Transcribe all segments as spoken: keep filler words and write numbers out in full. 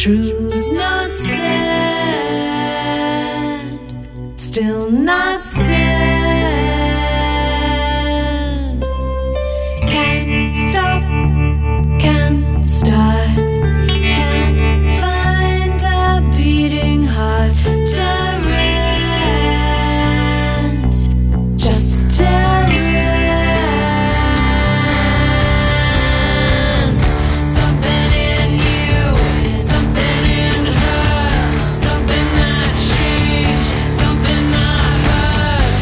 Truths not said, still not said. Can't stop, can't start, can't find a beating heart to rent, just to rent. Something in you, something in her, something that changed, something that hurt.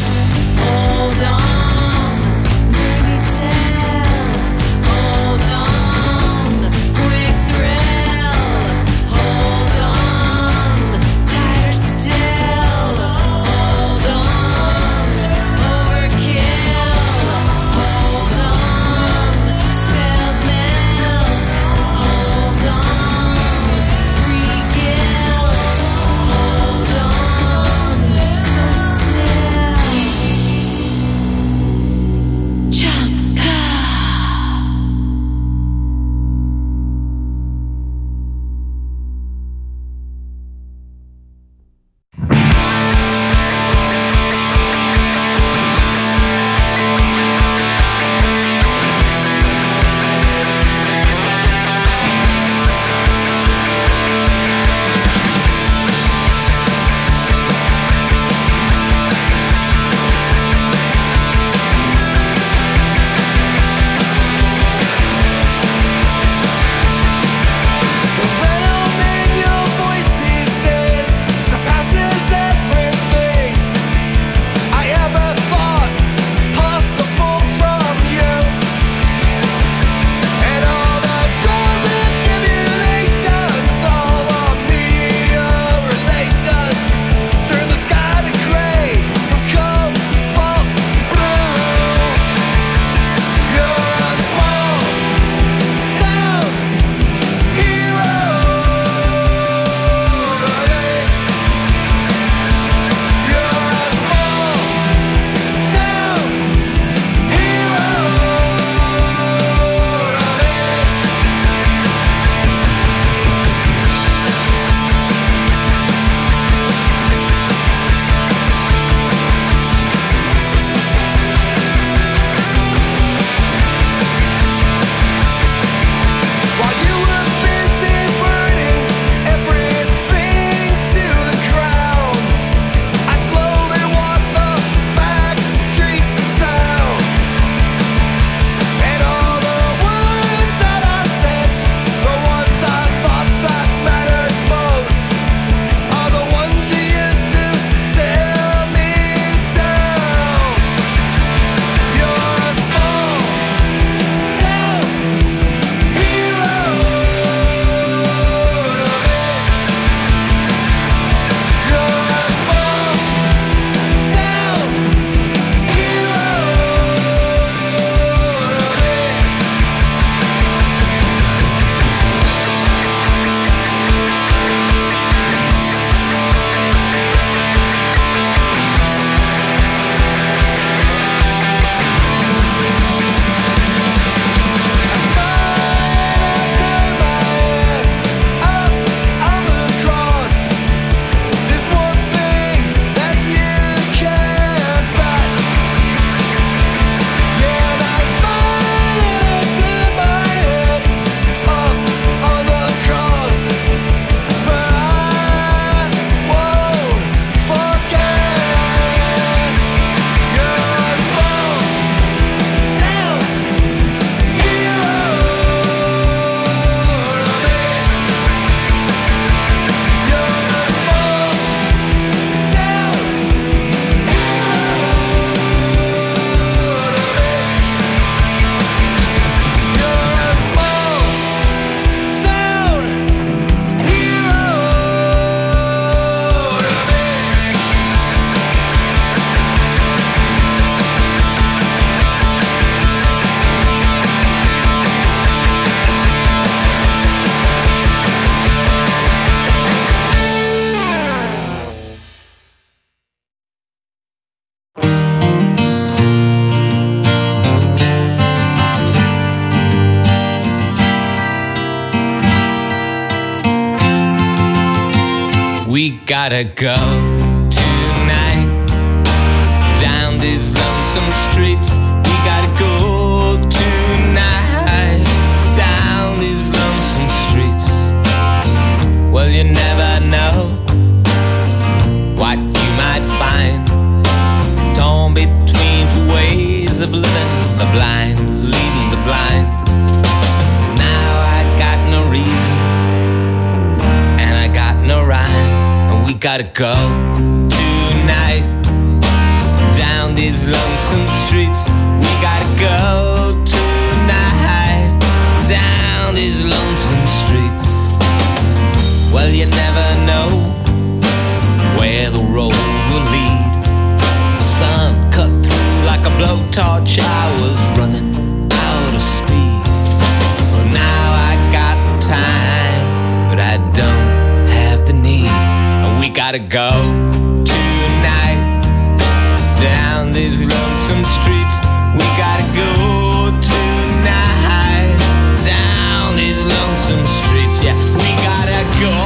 We gotta go tonight down these lonesome streets. We gotta go tonight down these lonesome streets. Well, you never know what you might find torn between two ways of living, the blind leading the blind. Now I got no reason and I got no rhyme, and we gotta go tonight down these lonesome streets. We gotta go tonight down these lonesome streets. Well, you never know where the road will lead. The sun cut through like a blowtorch. I was running out of speed. Well, now I got the time, but I don't have the need. And we gotta go tonight down these lonesome streets. We gotta go tonight down these lonesome streets. Yeah, we gotta go.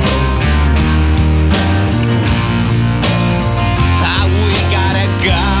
Ah, we gotta go.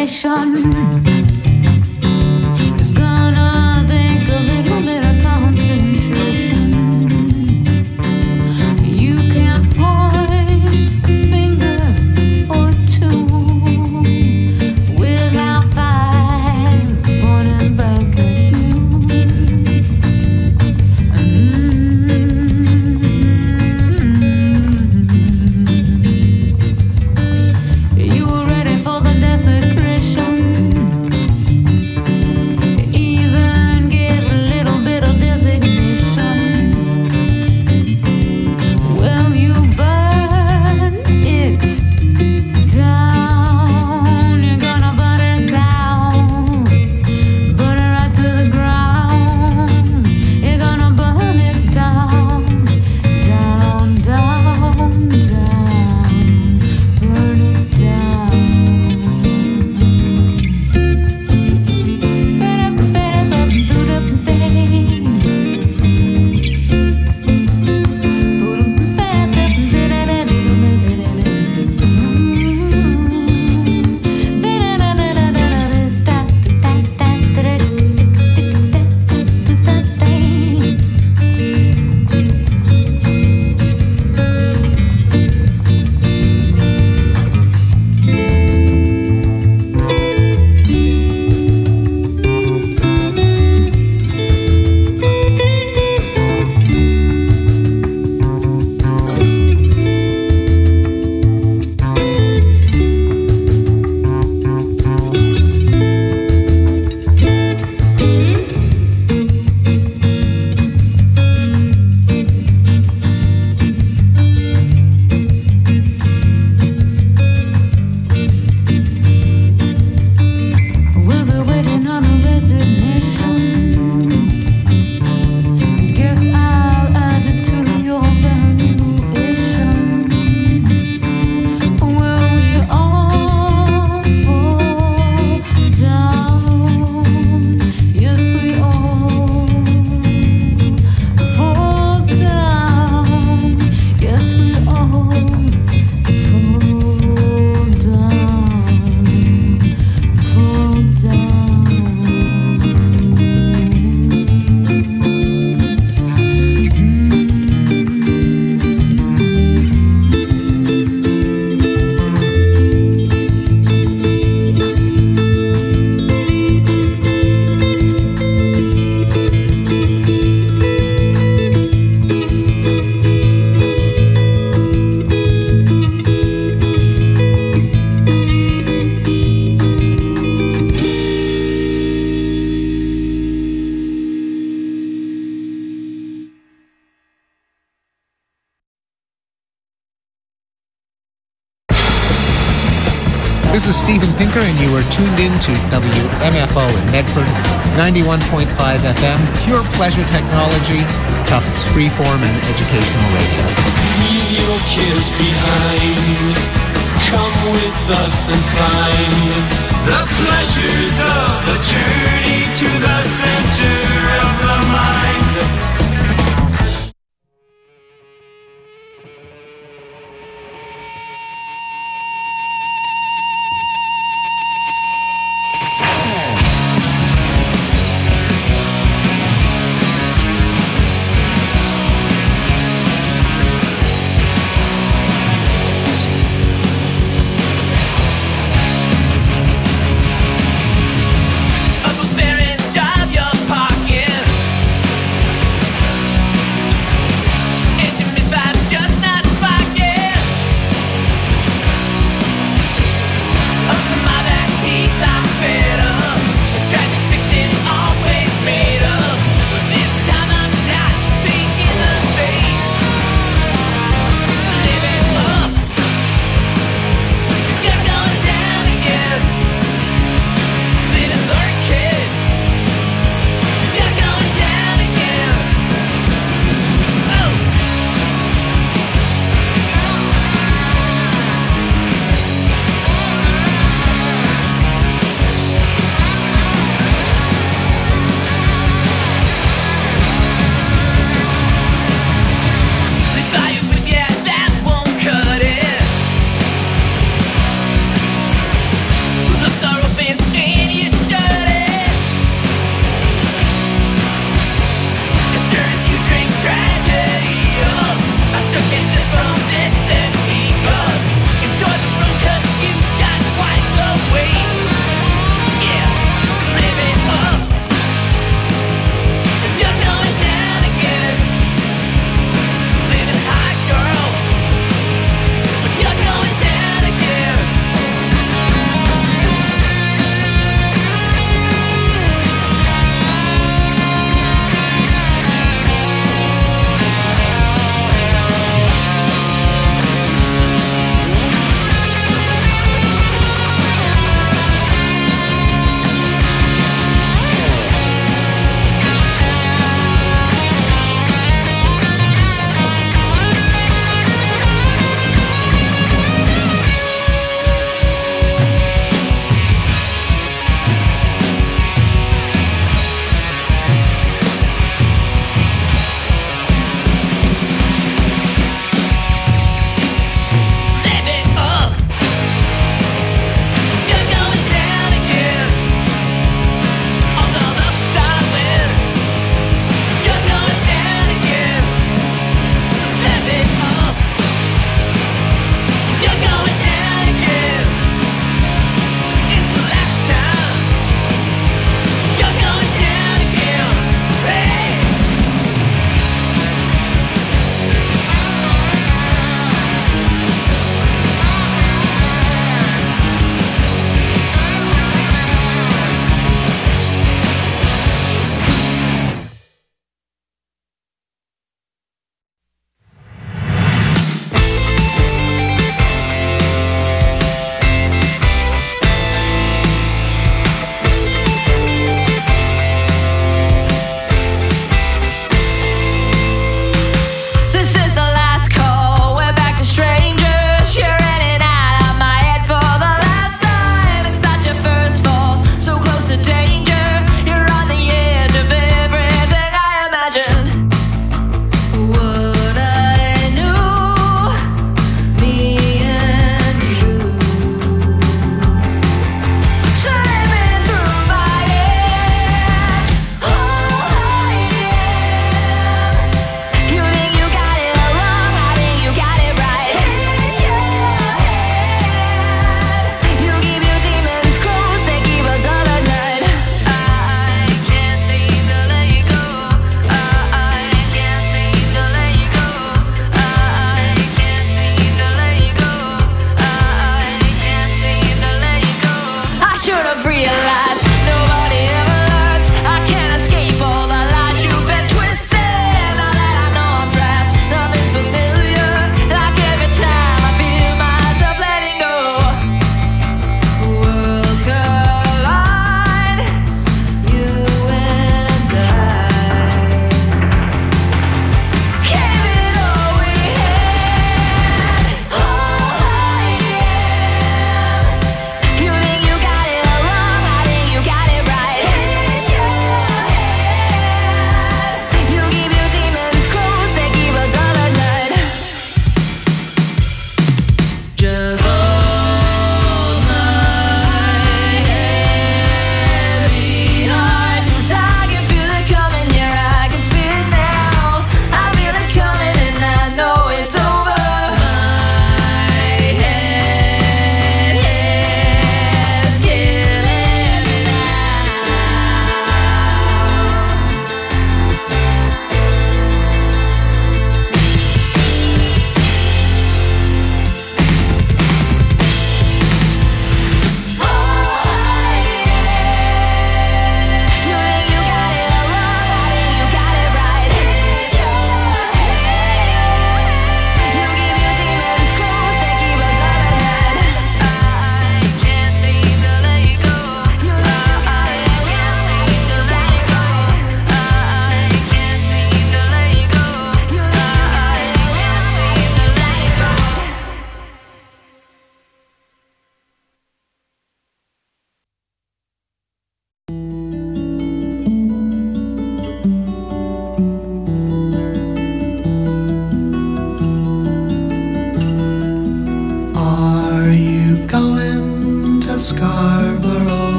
It's gonna take a little bit of concentration. You can't point a finger or two without five pointing back at you. Mm-hmm. You were ready for the desecration. Even gave a little bit of designation. Well, you burn it down. You're gonna burn it down. Burn it right to the ground. You're gonna burn it down. Down, down, down. Burn it down. We'll be waiting on a resignation. Guess I'll add it to your valuation. Will we all fall down? Yes, we all fall down. Yes, we all fall down. Fall down. This is Steven Pinker, and you are tuned in to W M F O in Medford, ninety-one point five F M, pure pleasure technology, Tufts freeform and educational radio. Leave your cares behind. Come with us and find the pleasures of the journey to the center of the mind.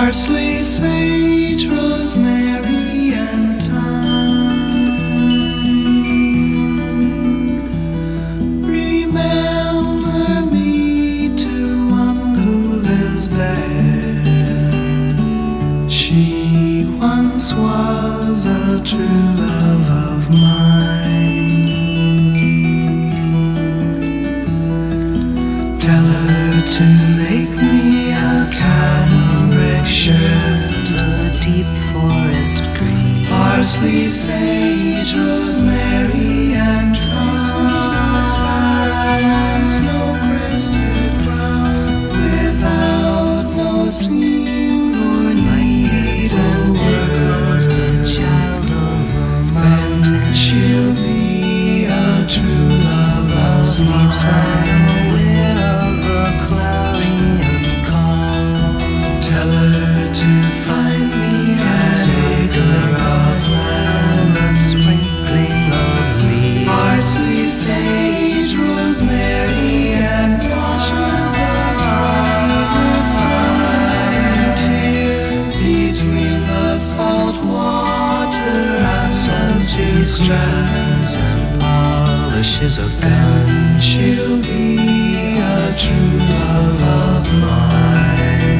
Parsley, sage, rosemary, and thyme. Remember me to one who lives there. She once was a true love of mine. Tell her to make me a cambric shirt, a deep forest green, parsley, sage, rosemary, and thyme, and snow-crested brown, without no seam or need, and there goes the child of romance, and she'll be a true love of mine. Tell her to find me a acre of land, a sprinkling of leaves, parsley, sage, rosemary, and thyme. Between the salt water and salty strands and polishes a gun, she'll be a true love of mine.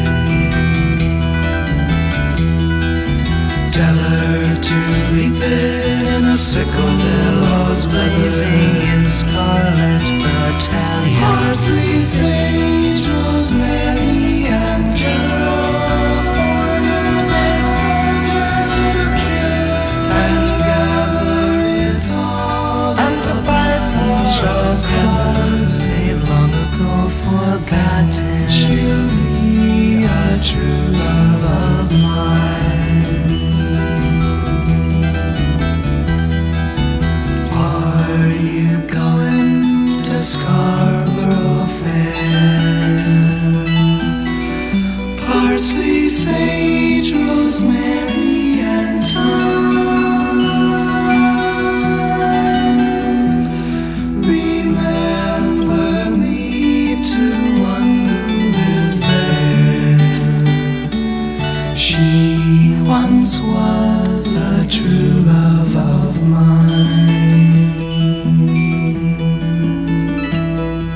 Tell her to reap it in a sickle, billows blazing in scarlet battalion, parsley, sage, rosemary, and generals born in the soldiers to kill, and gather it all and to fight for a cause they've long ago forgotten. She'll be a true love of mine. Scarborough Fair. Parsley, sage, rosemary, and thyme. Remember me to one who lives there. She once was a true love of mine.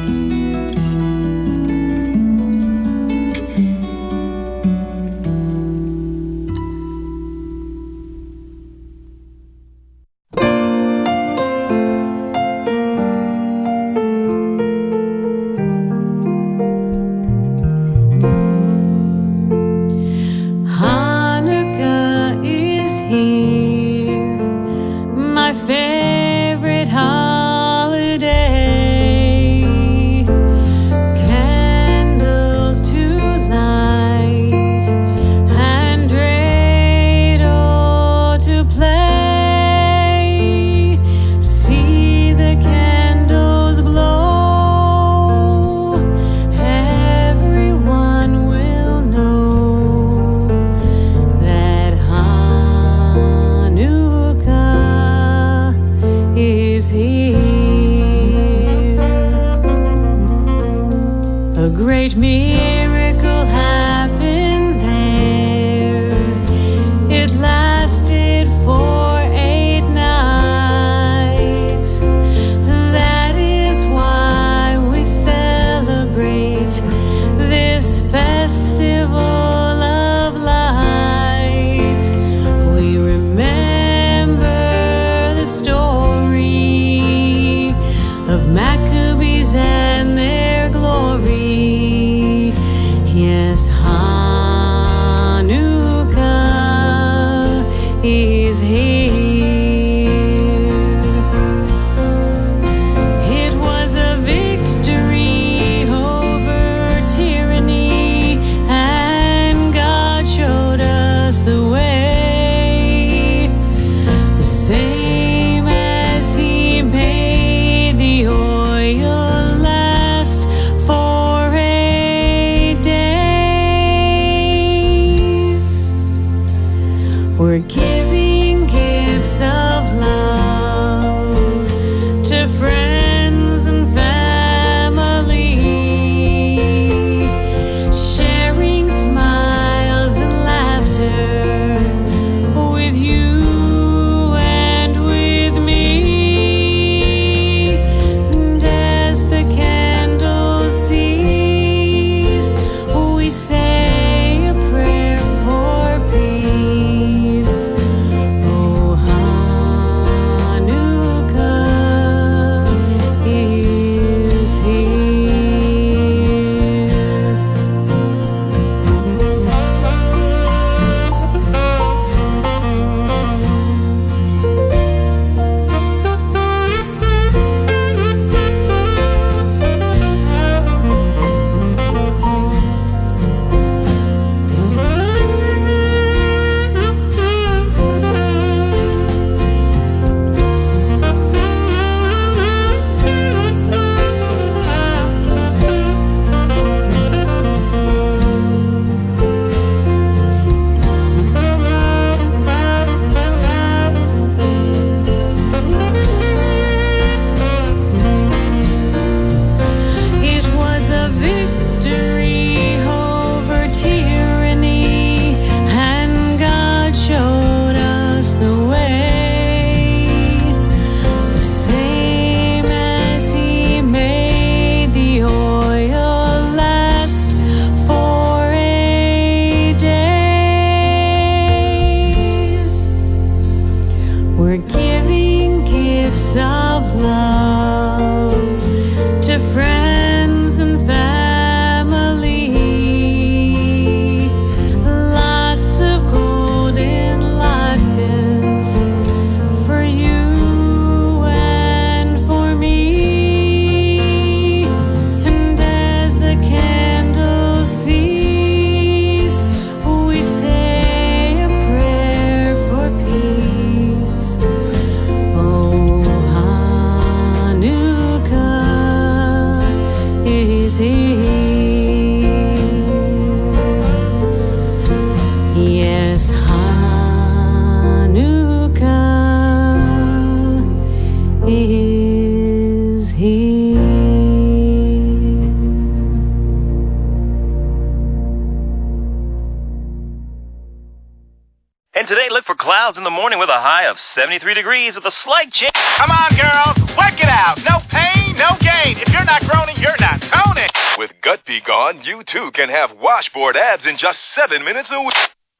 And today, look for clouds in the morning with a high of seventy-three degrees with a slight chance. Come on, girls, work it out. No pain, no gain. If you're not groaning, you're not toning. With Gut Be Gone, you too can have washboard abs in just seven minutes a week.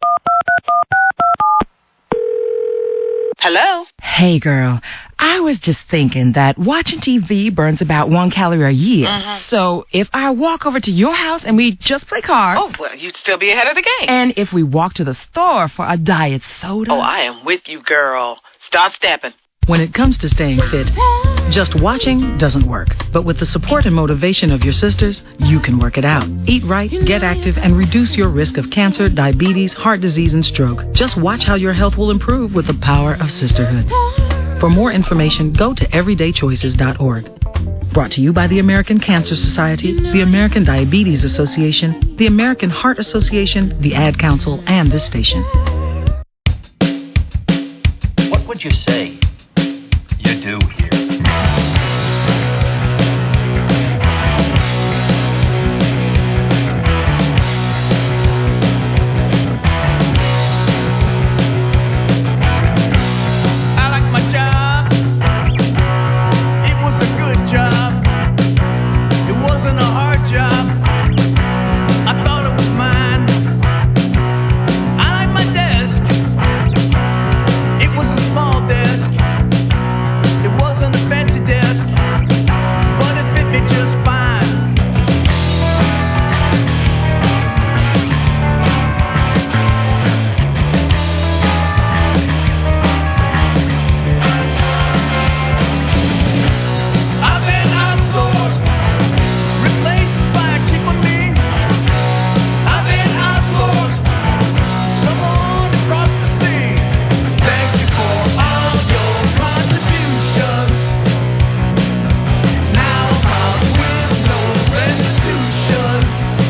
Hello? Hey, girl. I was just thinking that watching T V burns about one calorie a year. Mm-hmm. So if I walk over to your house and we just play cards. Oh, well, you'd still be ahead of the game. And if we walk to the store for a diet soda. Oh, I am with you, girl. Start stepping. When it comes to staying fit, just watching doesn't work. But with the support and motivation of your sisters, you can work it out. Eat right, get active, and reduce your risk of cancer, diabetes, heart disease, and stroke. Just watch how your health will improve with the power of sisterhood. For more information, go to everyday choices dot org. Brought to you by the American Cancer Society, the American Diabetes Association, the American Heart Association, the Ad Council, and this station. What would you say you do here? I like my job. It was a good job. It wasn't a hard job. I thought it was mine. I like my desk. It was a small desk. It wasn't a fancy desk, but it fit me just fine. I've been outsourced, replaced by a cheaper me. I've been outsourced, someone across the sea. Thank you for all your contributions. Now I'm out with no restitution.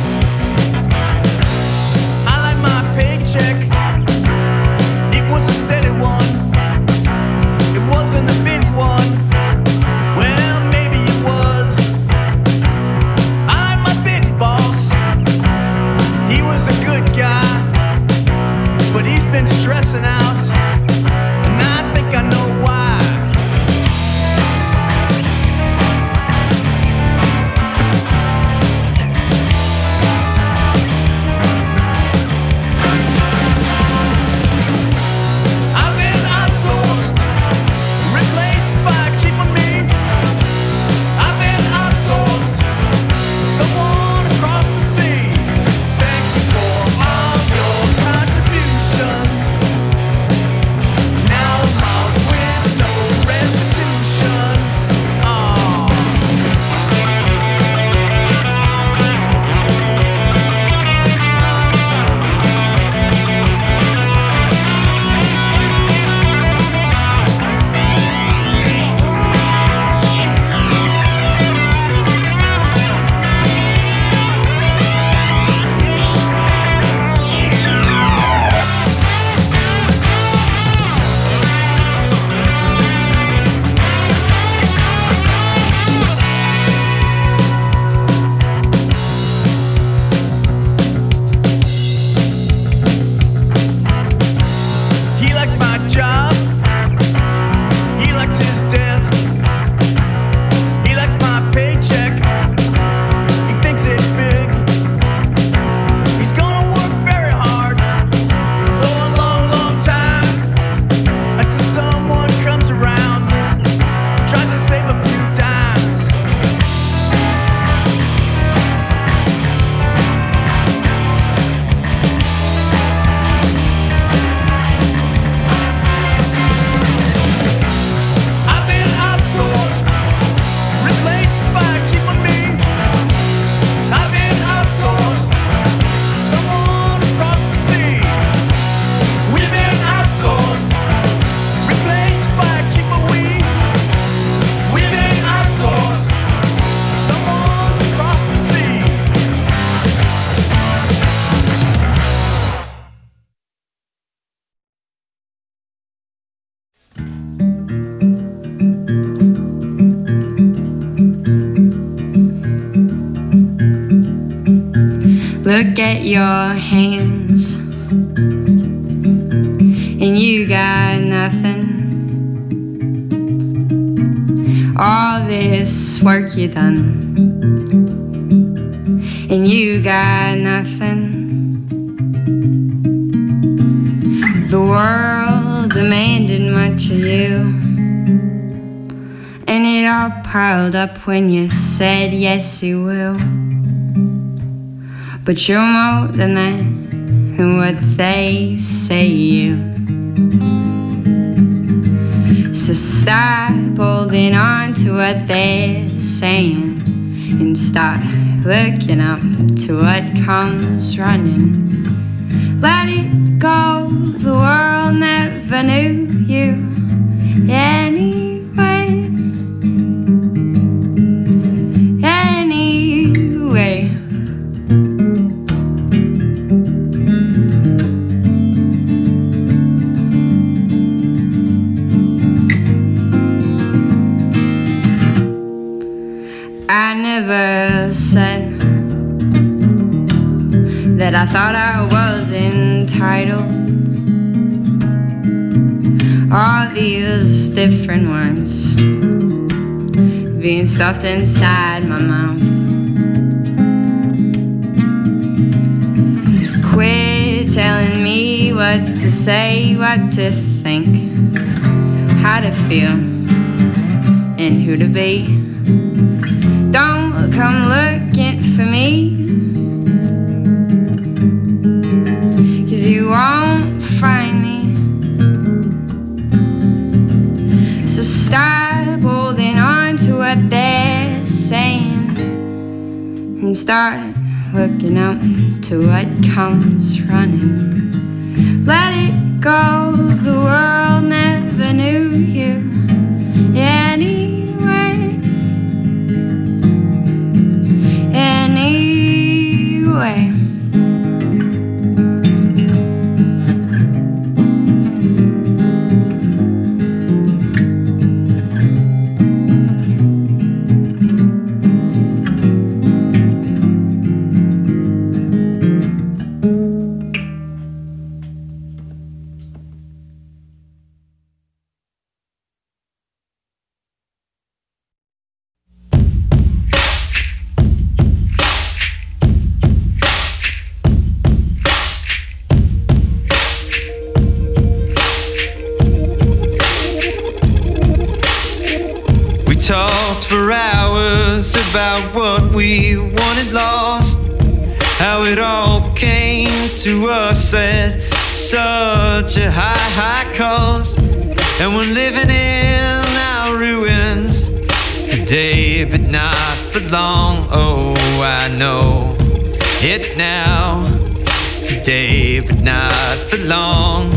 I like my paycheck. It was a steady one. It wasn't a big one. Well, maybe it was. I like my big boss. He was a good guy, but he's been stressing out, and I think I know why. I've been outsourced, replaced by a cheaper me. I've been outsourced, someone across the sea. Thank you for all your contributions. Now I'm out with no restitution. Oh. He likes my job. He likes his desk. He likes my paycheck. He thinks it's big. He's gonna work very hard for a long, long time until someone comes around, tries to save a few dimes. I've been outsourced, replaced by a cheaper me. I've been outsourced, someone across the sea. We've been outsourced, replaced by a cheaper we. We've been outsourced, someone across the sea. Look at your hands. and you got nothing. All this work you done, and you got nothing. The world demanded much of you, and it all piled up when you said yes you will. But you're more than that, and what they say you. So stop holding on to what they're saying and start looking up to what comes running. Let it go, the world never knew you anyway. Anyway. I never said that I thought I was entitled. All these different words being stuffed inside my mouth. Quit telling me what to say, what to think, how to feel, and who to be. Don't come looking for me, 'cause you won't find me. So stop holding on to what they're saying and start looking up to what comes running. Let it go, the world never knew you anyway. Anyway. Talked for hours about what we wanted lost, how it all came to us at such a high, high cost. And we're living in our ruins today, but not for long. Oh, I know it now, today, but not for long.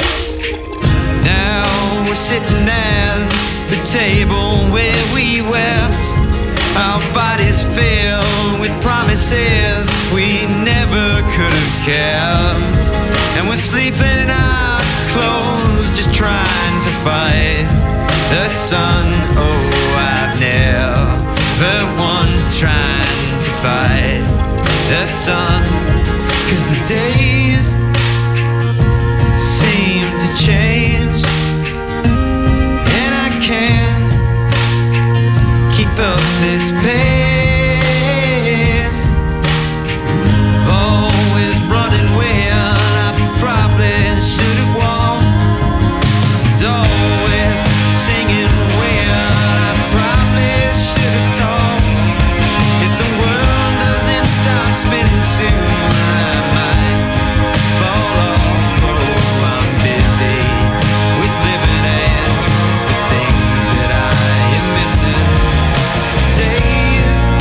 Now we're sitting at the table where we wept, our bodies filled with promises we never could have kept. And we're sleeping in our clothes, just trying to fight the sun. Oh, I've never won trying to fight the sun, 'cause the days seem to change, can't keep up this pace. Always running when I probably should have walked. Always singing when I probably should have talked. If the world doesn't stop spinning soon, I might fall off. Oh, I'm busy with living and the things that I am missing. Days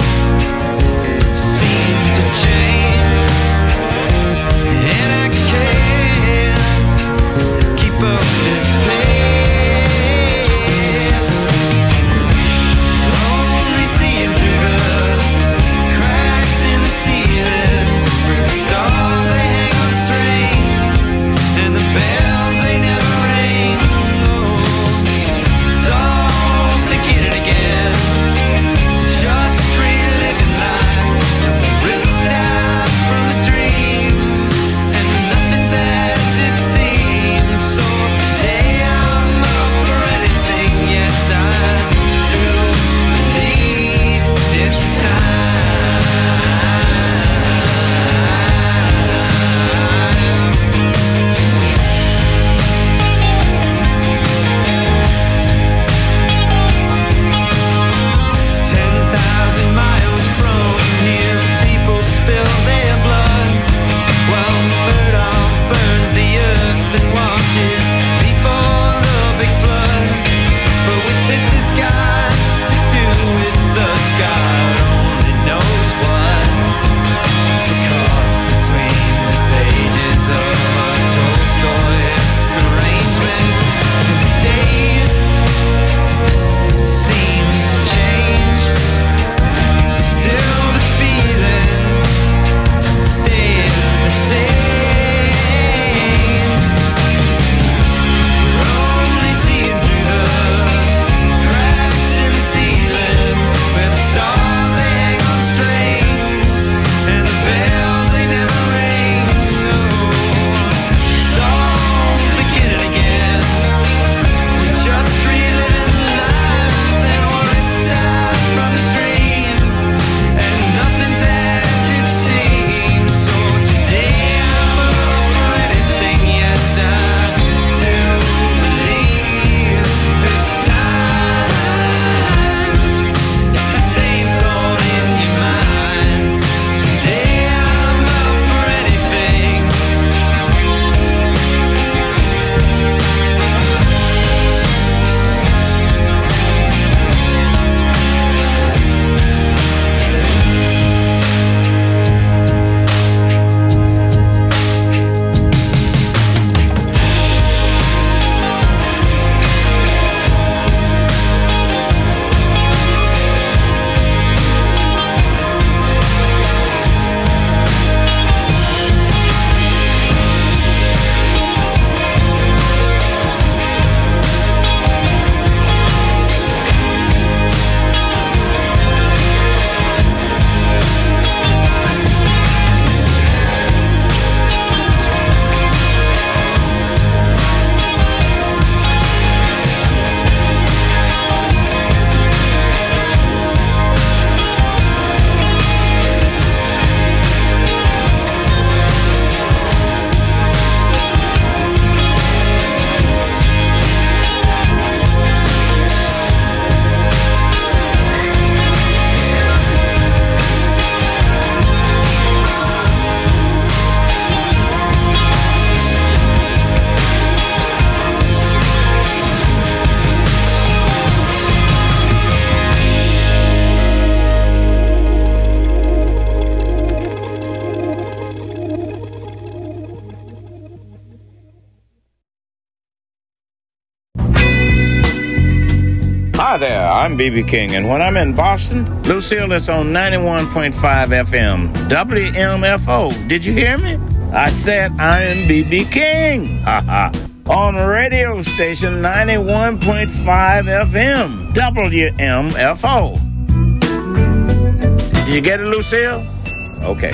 Hi there, I'm B B King, and when I'm in Boston, Lucille is on ninety-one point five F M, W M F O. Did you hear me? I said I am B B King. Ha ha. On radio station ninety-one point five F M, W M F O. Did you get it, Lucille? Okay.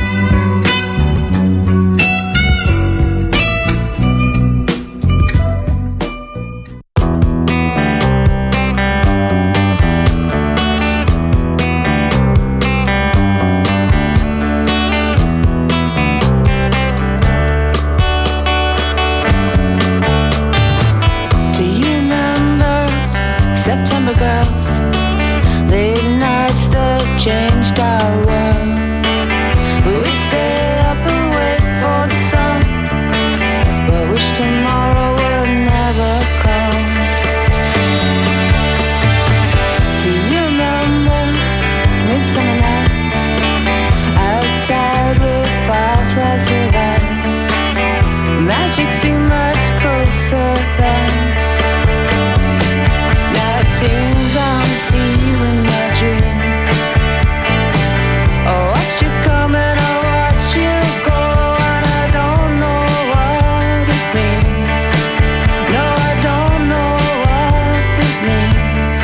September girls, late nights that changed our world. We'd stay up and wait for the sun, but wish tomorrow would never come. Do you remember midsummer nights outside with fireflies alight? Magic seemed much closer then. Seems I'm seeing you in my dreams. Oh, watch you come and I watch you go, and I don't know what it means. No, I don't know what it means.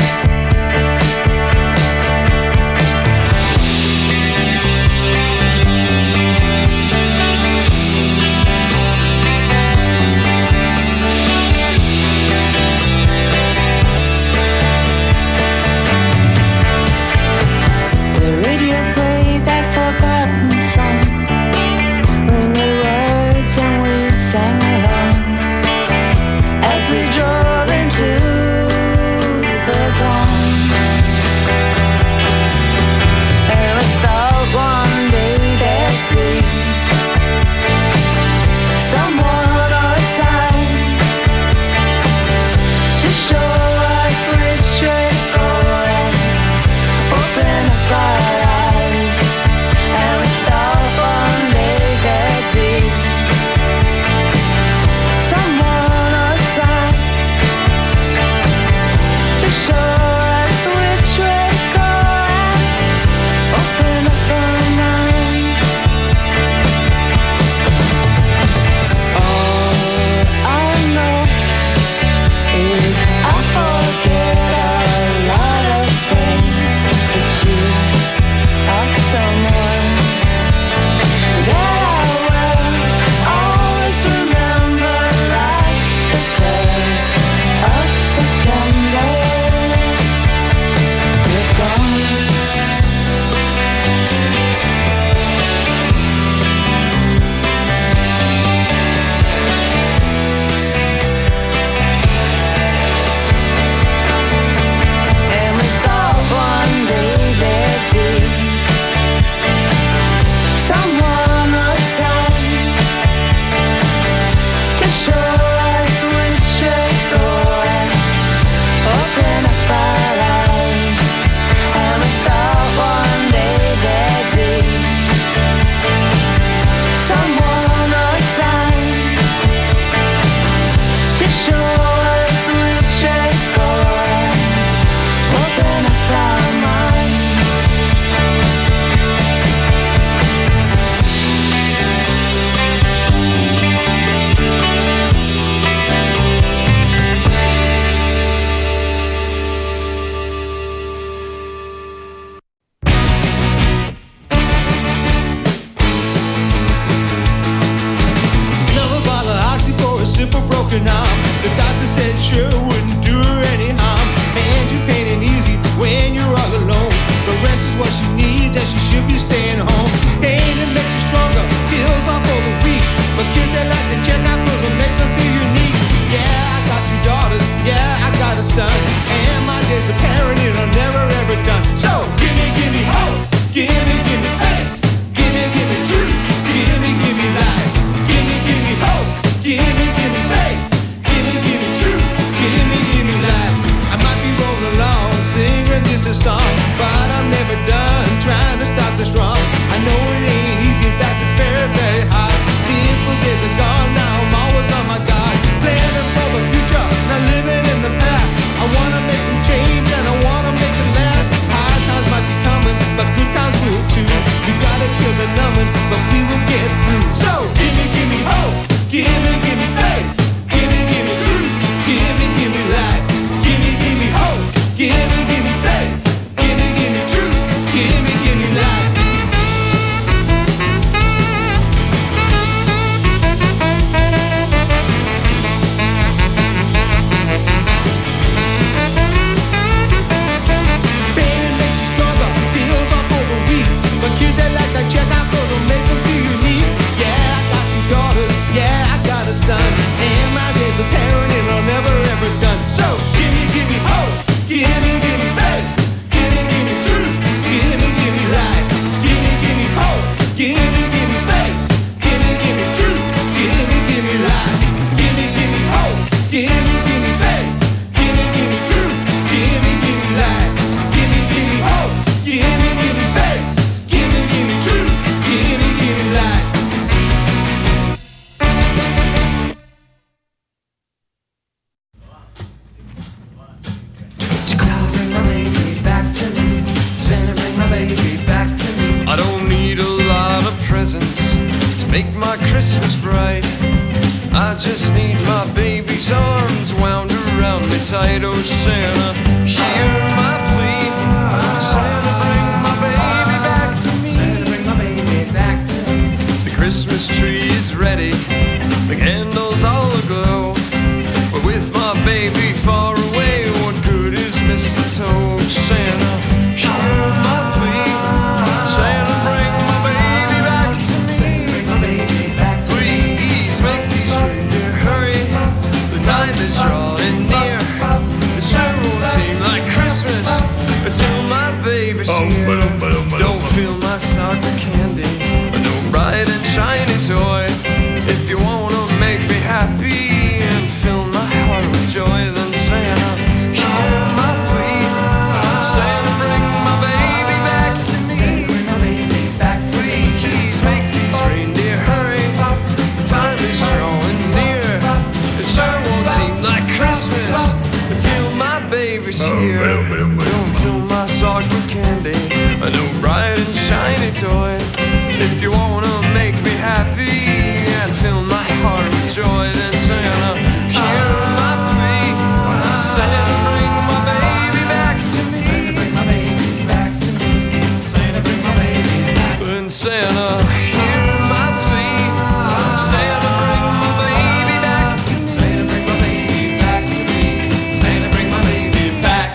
my Christmas bright. I just need my baby's arms wound around me tight. Oh Santa, hear my plea. Santa, bring my baby back to me. Santa, bring my baby back to me. The Christmas tree is ready, the candles all aglow. But with my baby far away, what good is mistletoe? Santa, hear my plea. Santa, bring my baby back to me. Santa, bring my baby back to me. Please make these reindeer hurry. The time is drawing near. It sure won't seem like Christmas until my baby's here. Don't fill my sock with candy, or no bright and shiny toy. If you wanna make me happy and fill my heart with joy, then Santa, hear my plea. Santa, bring my baby back to me. Santa, bring my baby back to me. Please make these reindeer hurry. The time is drawing near. It sure won't seem like Christmas until my baby's here. Don't fill my sock with candy, a no bright and shiny toy. If you wanna make me happy and fill my heart with joy, then Santa, hear my plea. Santa, bring my baby back to me. Santa, bring my baby back to me. Santa, bring my baby back. Then Santa, hear my plea. Santa, bring my baby back to me. Santa, bring my baby back to me. Santa, bring my baby back.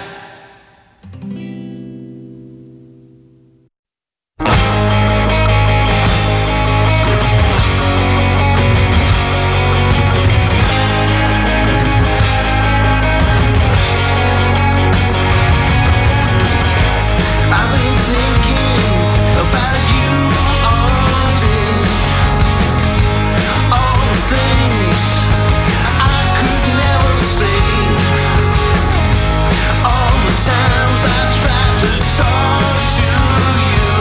I've been thinking about you all day. All the things I could never say. All the times I tried to talk to you.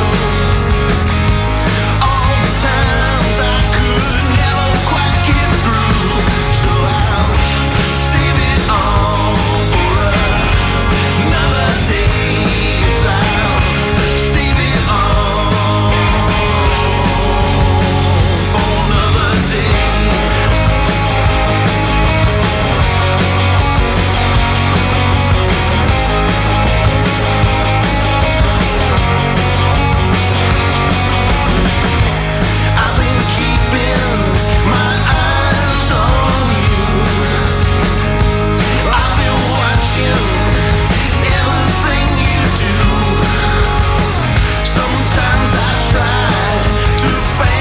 All the times I could never quite get through. So I'll save it all for another day. Yes, I'll save it all for another day. I've been keeping my eyes on you. I've been watching everything you do. Sometimes I try to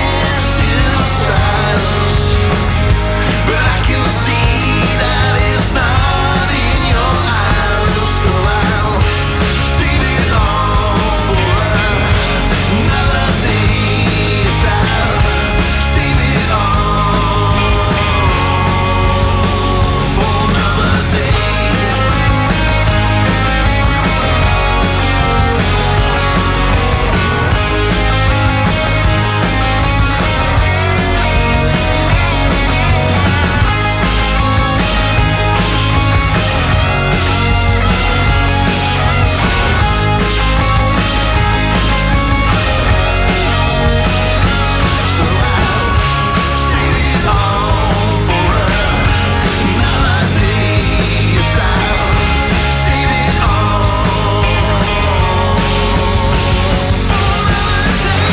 fantasize, but I can see that it's not in your eyes. So I'll save it all for another day. Yes, I'll save it all for another day. So I'll save it all for another day. Yes, I'll save it all for another day.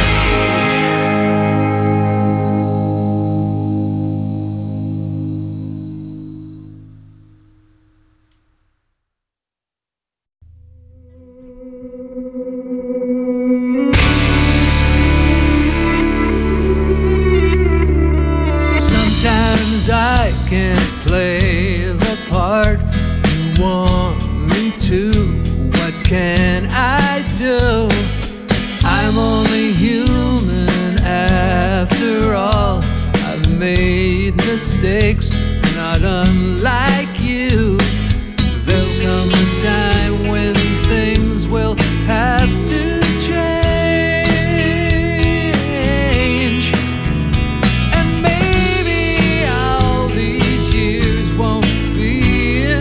Sometimes I can't play the part you want me to. What can I do? I'm only human after all. I've made mistakes, not unlike you. There'll come a time when things will have to change. And maybe all these years won't be in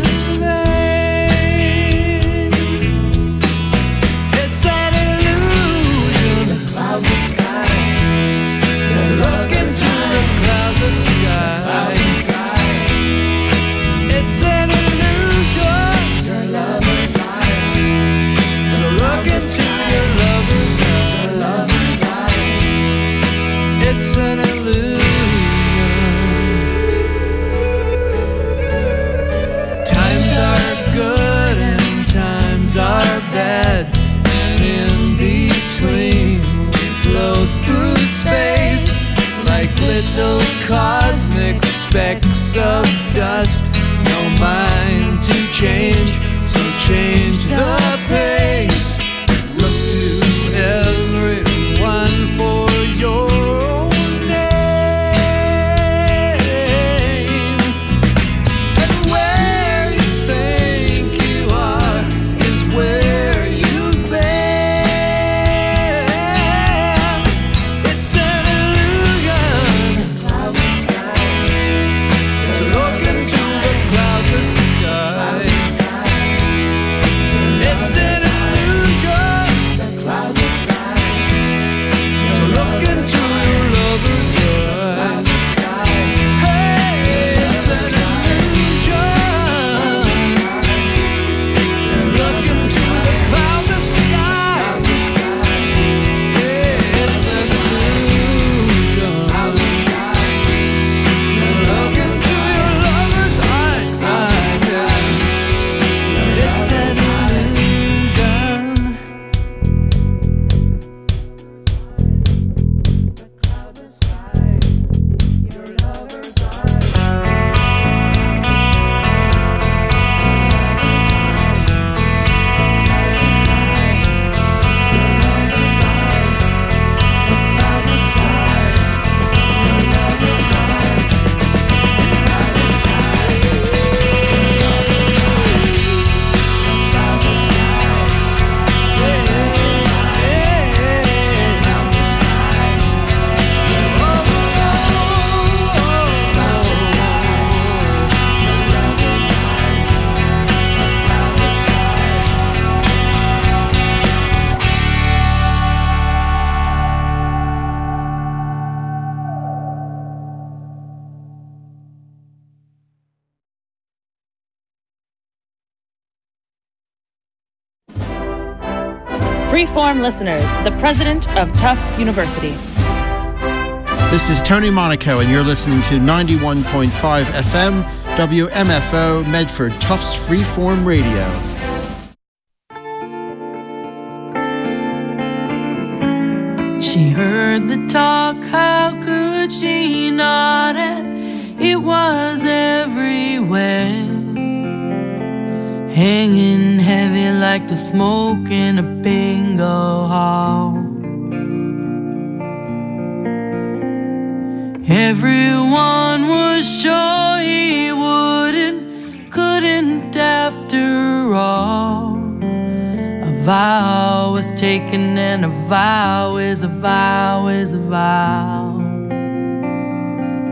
vain. It's an illusion. The cloudless sky. Look into cosmic specks of dust. No mind to change, so change the pace. Look to everyone for your own name. And where you think you are is where you've been. It's an illusion to look into the cloudless sky. It's an illusion to look into your lover's eyes. Hey, it's an illusion to look into the cloudless sky. It's an illusion to look into your lover's eyes. It's an illusion. Freeform listeners, the president of Tufts University. This is Tony Monaco, and you're listening to ninety-one point five F M, W M F O, Medford, Tufts Freeform Radio. She heard the talk, how could she not have? It was everywhere, hanging heavy like the smoke in a bingo hall. Everyone was sure he wouldn't, couldn't after all. A vow was taken, and a vow is a vow is a vow.